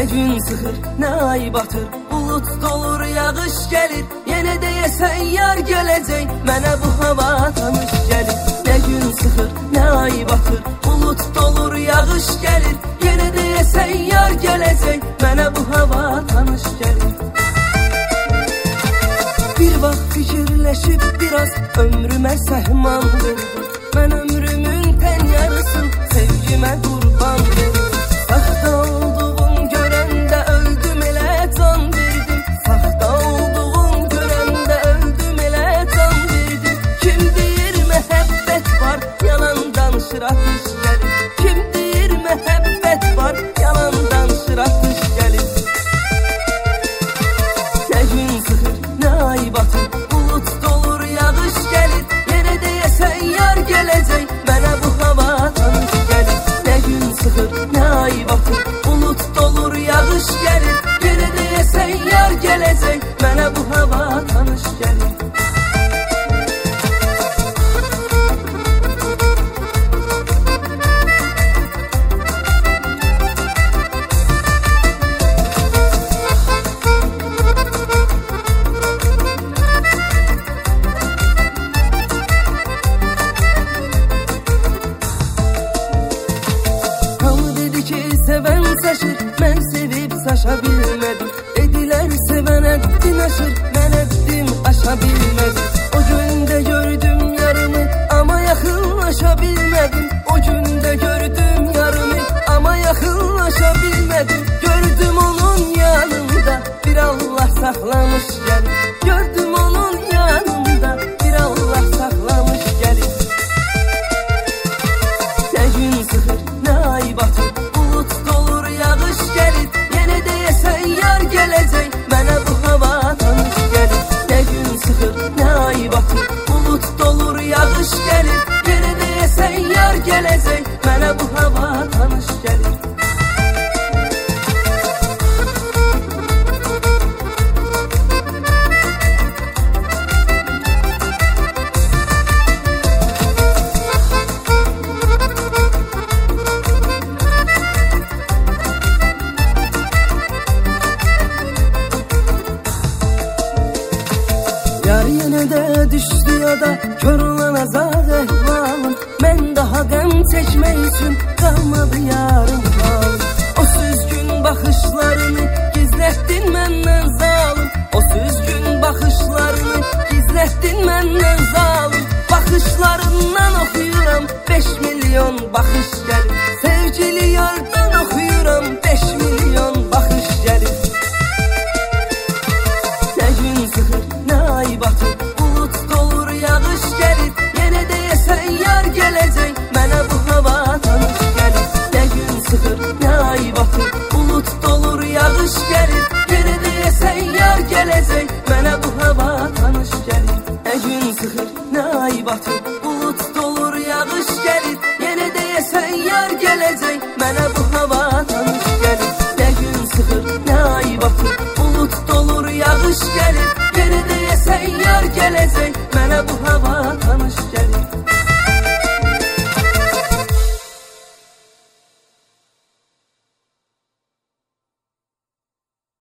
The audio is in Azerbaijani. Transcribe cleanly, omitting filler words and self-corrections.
gün sıxır, nə ay batır, bulut dolur, yağış gəlir. Yenə deyəsən yar gələcək, mənə bu hava tanış gəlir. Nə gün sıxır, nə ay batır, bulut dolur, yağış gəlir. Yenə deyəsən yar gələcək, mənə bu hava tanış gəlir. Bir vaxt fikirləşib biraz ömrümə səhman verdim. Mən ömrümün tən yarısın sevgimə qurban verdim. Saxta olduğum görəndə öldüm, elə can verdim. Saxta olduğum görəndə öldüm, elə can verdim. Kim deyir məhəbbət var, yalan danışır, atış gəlir. Kim deyir məhəbbət var, yalan danışır, atış gəlir. Nə gün sıxır, nə ay batır, bulut dolur, yağış gəlir. Yenə deyəsən yar gələcək, mənə bu hava tanış gəlir. Nə gün sıxır, nə ay batır, bulut dolur, yağış gəlir. Yenə deyəsən yar gələcək, mənə bu hava tanış gəlir. Sevən saşır, mən sevib saşa bilmədim. Dedilər sevən əddin aşır, mən əddim aşa bilmədim. O gündə gördüm yarımı, amma yaxınlaşa bilmədim. O gündə gördüm yarımı, amma yaxınlaşa bilmədim. Gördüm onun yanında bir Allah saxlamış gəlir. Gördüm onun yanında bir Allah saxlamış gəlir. Nə gün sıxır, nə ay batır, bulut dolur, yağış gəlir. Yenə deyəsən yar gələcək, mənə bu hava tanış gəlir. Nə gün sıxır, nə ay batır, bulut dolur, yağış gəlir. Yenə deyəsən yar gələcək, mənə bu hava tanış gəlir. Yar yenə də düşdü yada, körlan azad əhvalım. Mən daha qəm çəkmək üçün qalmadı yarım halım. O süzgün baxışlarını gizlətdin məndən zalım. O süzgün baxışlarını gizlətdin məndən zalım. Baxışlarından oxuyuram 5 milyon baxış gəlir. Sevgili yardan oxuyuram 5 milyon baxış gəlir. Nə gün sıxır, nə ay batır, bulut dolur, yağış gəlir. Yenə deyəsən yar gələcək, mənə bu hava tanış gəlir. Nə gün sıxır, nə ay batır, bulut dolur, yağış gəlir. Yenə deyəsən yar gələcək, mənə bu hava tanış gəlir. Nə gün sıxır, nə ay batır, bulut dolur, yağış gəlir. Yenə deyəsən yar gələcək, mənə bu hava tanış gəlir. Nə gün sıxır, nə ay batır, bulut dolur, yağış gəlir. Yenə deyəsən yar gələcək, mənə bu hava